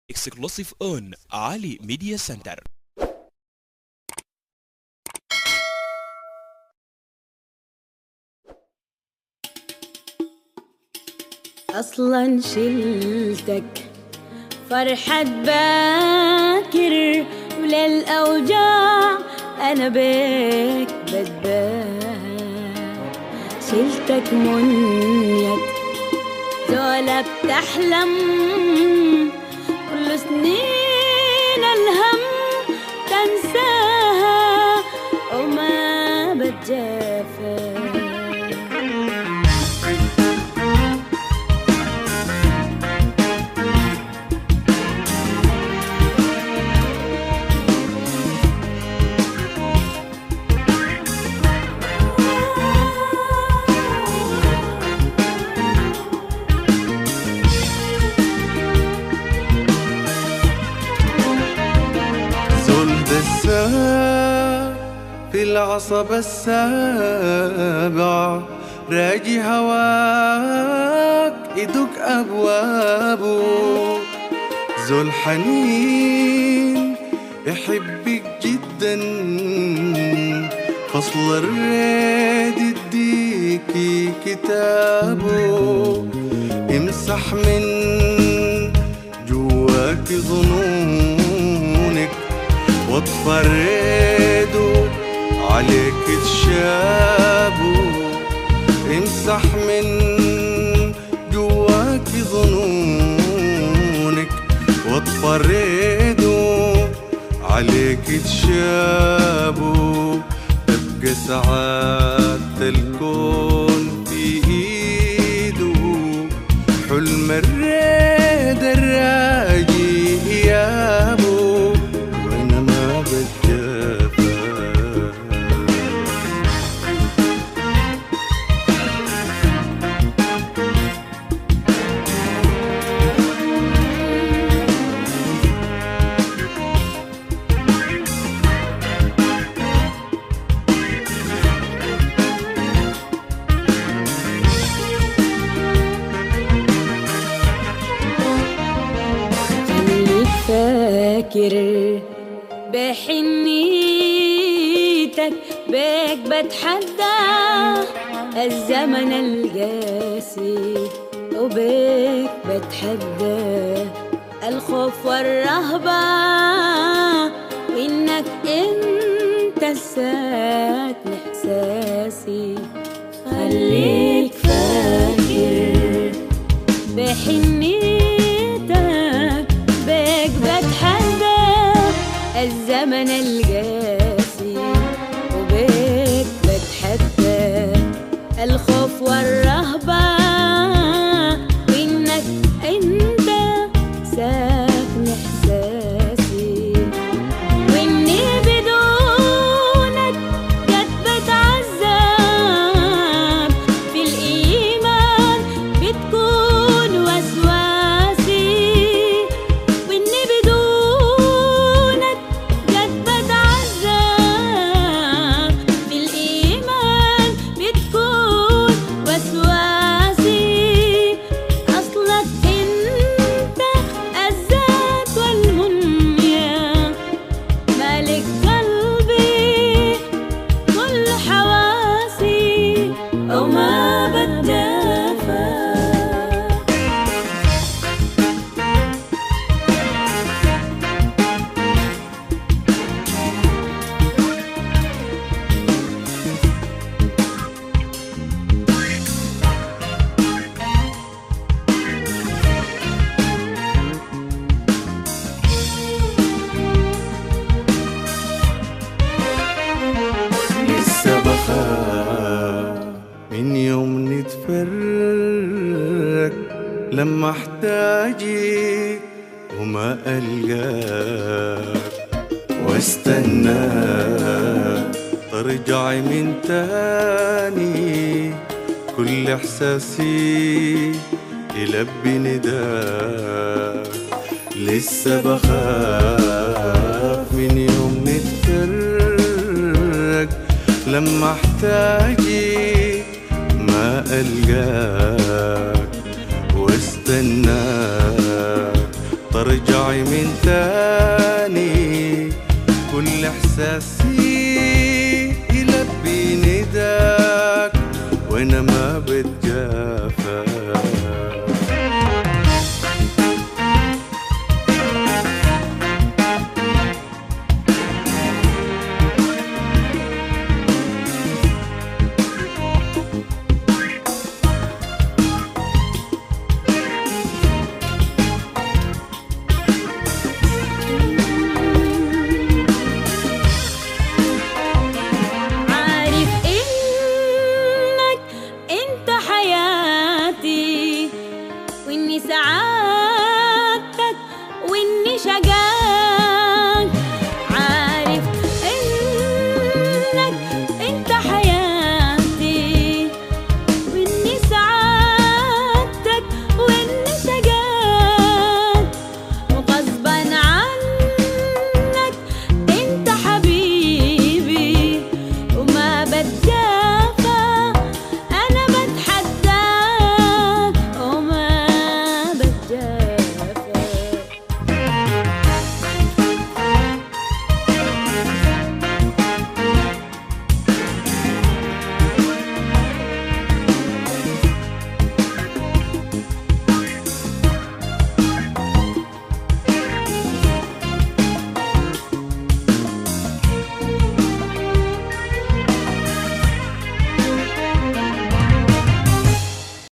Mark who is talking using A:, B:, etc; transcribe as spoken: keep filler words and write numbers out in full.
A: exclusive on Ali Media Center.
B: أصلاً شلتك فرحة باكر وللأوجاع أنا بيك بدبان. شلتك منيت زولة بتحلم كل سنين الهم تنساها وما بتجافى.
C: في العصب السابع راجي هواك يدق أبوابه. زول حنين يحبك جدا فصل الريد يديكي كتابه. امسح من جواك ظنونك واطفى الريد عليك تشابه. امسح من جواك ظنونك واطفى الريد عليك تشابه. تبقى سعادة الكون في ايده حلم الريد الراجي ايابه. وانا ما بتجافى
B: فاكر بحنيتك بيك بتحدى الزمن القاسي وبيك بتحدى الخوف والرهبة وإنك انت الساكن إحساسي. خليك فاكر بحنيتك بيك بتحدى الزمن القاسي وبيك بتحدى الخوف والرهبة وإنك انت ساكن إحساسي. وإني بدونك قد بتعذب في الإيمان بتكون وسواسي.
C: من يوم نتفرق لما احتاجك وما ألقاك واستناك ترجعي من تاني كل إحساسي يلبي نداك. لسه بخاف من يوم نتفرق لما احتاجك ما ألقاك واستناك ترجعي من تاني كل إحساسي يلبي نداك وأنا ما بتجافاك.
B: سعادتك وإني شجاعتك